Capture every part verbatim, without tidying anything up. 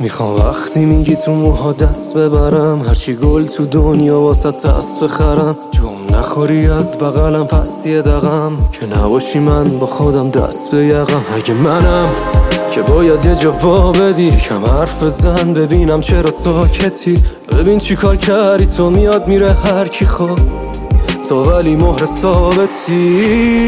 میخوام وقتی میگی تو موها دست ببرم، هرچی گل تو دنیا واسه دست بخرم. جم نخوری از بغلم پس یه دقم، که نباشی من با خودم دست به یقم. اگه منم که باید یه جواب بدی، کم حرف بزن ببینم چرا ساکتی. ببین چی کار کردی تو، میاد میره هر کی خواه، تو ولی مهر ثابتی.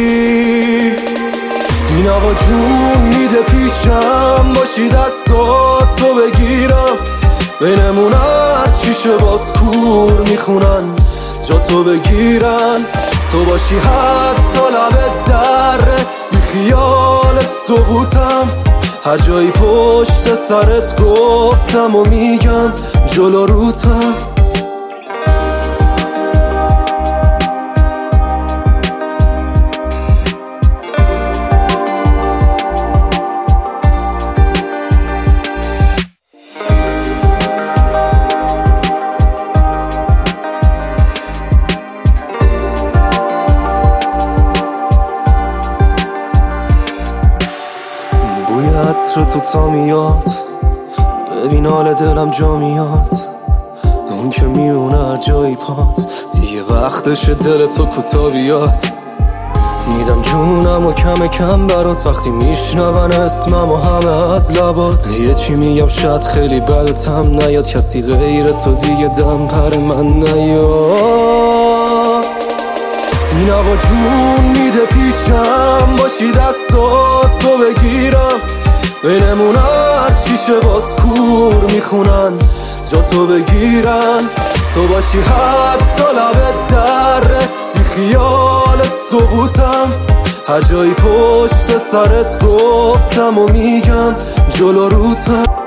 این آقا جون میده پیشم، باشی دستات تو بگیرم. بینمون هر چیشه باز کور میخونن، جا تو بگیرن. تو باشی حتی لبه دره، بی خیال سقوطم. هر جایی پشت سرت گفتم و میگم جلو روتم. بوی عطر تو تا میاد، ببین حال دلم جا میاد. اون که میمونه هر جایی پات، دیگه وقتشه دل تو کوتا بیاد. میدم جونم و کم کم برات، وقتی میشنون اسمم و همه از لبات. یه چی میگم شاید خیلی بدتم نیاد، کسی غیر تو دیگه دم پر من نیاد. این آقا جون میده پیشم، باشی دستات تو بگیرم. بینمون هر چیشه باز کور میخونن، جا تو بگیرن. تو باشی حتی لبه دره، بی خیال سقوطم. هر جایی پشت سرت گفتم و میگم جلو روتم.